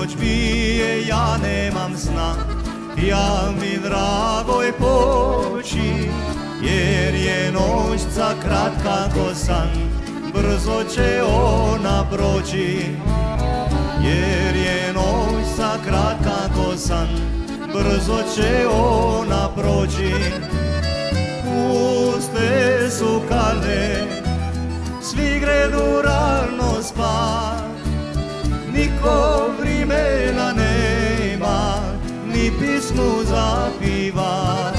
noć bije, ja nemam sna, ja mi dragoj poći, jer je noćca kratka ko san, brzo će ona proći. Jer je noćca kratka ko san, brzo će ona proći. Puste su kale, svi gredu rano spat, niko vrimena nema, ni pismu zapiva.